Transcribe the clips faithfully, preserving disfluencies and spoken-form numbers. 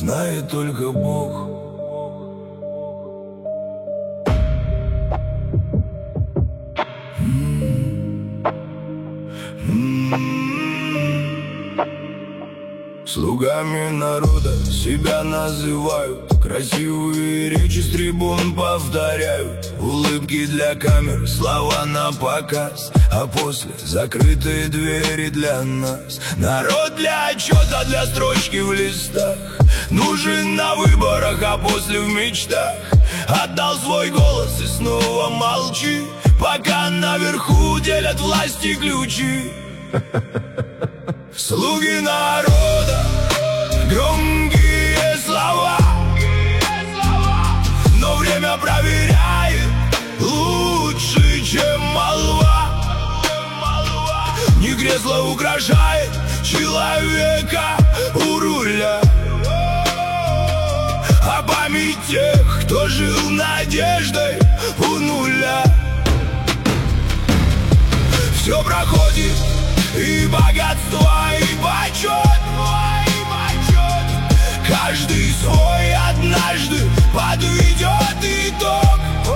знает только Бог. Слугами народа себя называют, красивые речи с трибун повторяют, улыбки для камер, слова на показ, а после закрытые двери для нас. Народ для отчета, для строчки в листах, нужен на выборах, а после в мечтах. Отдал свой голос и снова молчи, пока наверху делят власти ключи. Слуги народа, громкие слова, но время проверяет лучше, чем молва. Не кресло украшает человека у руля, а память тех, кто жил надеждой у нуля. Все проходит, и богатство, и почет, и почет. Каждый свой однажды подведет итог.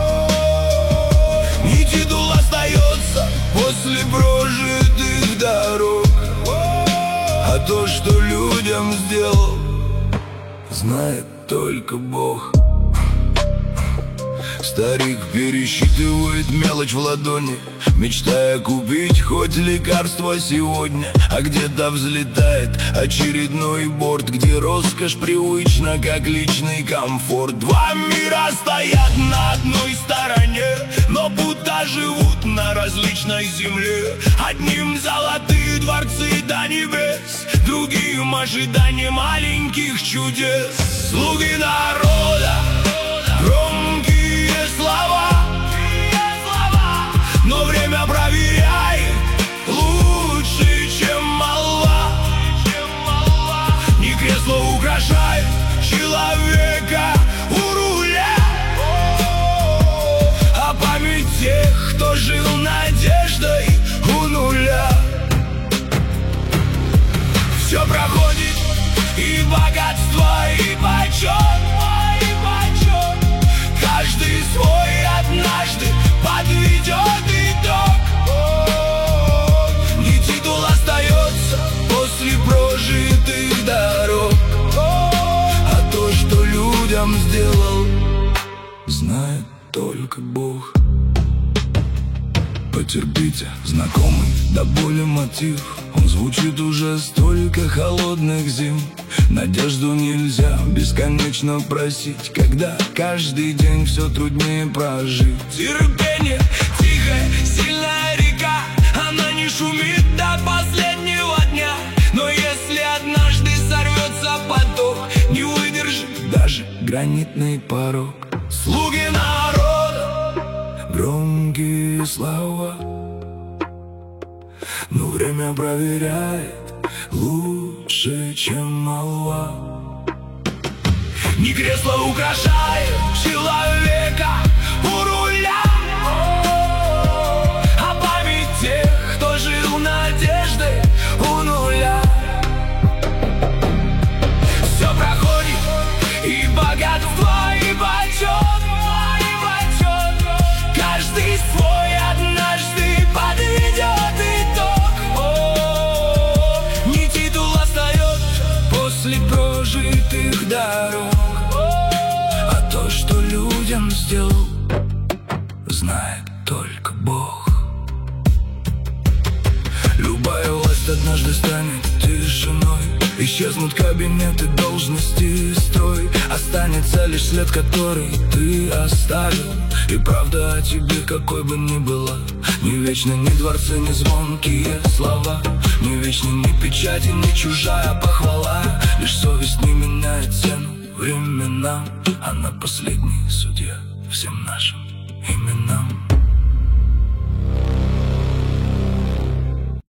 И титул остается после прожитых дорог, а то, что людям сделал, знает только Бог. Старик пересчитывает мелочь в ладони, мечтая купить хоть лекарство сегодня. А где-то взлетает очередной борт, где роскошь привычна, как личный комфорт. Два мира стоят на одной стороне, но будто живут на различной земле. Одним золотые дворцы до небес, другим ожидание маленьких чудес. Слуги народа, громкие слова, но время проверяет лучше, чем молва. Не кресло украшает человека у руля, а память тех, кто жил надеждой у нуля. Все проходит, и богатство, и почет, и почет. Каждый свой однажды подведет итог. Не титул остается после прожитых дорог, а то, что людям сделал, знает только Бог. Потерпите, знакомый до боли мотив, он звучит уже столько холодных зим. Надежду нельзя бесконечно просить, когда каждый день все труднее прожить. Терпение, тихая, сильная река, она не шумит до последнего дня. Но если однажды сорвется поток, не выдержит даже гранитный порог. Слуги народа, громкие слова, но время проверяет лучше, чем молва. Не кресло украшает человека у руля, а память тех, кто жил надеждой у нуля. Все проходит, и богатство, и почет, и почет. Каждый свой однажды подведет итог. Не титул остается после прожитых дорог, а то, что людям сделал, знает только Бог. Любая власть однажды станет тишиной, исчезнут кабинеты, должности, строй. Останется лишь след, который ты оставил, и правда о тебе, какой бы ни была. Не вечны ни дворцы, ни звонкие слова, не вечны ни печати, ни чужая похвала. Лишь совесть не меняет цену временам, она последний судья всем нашим именам.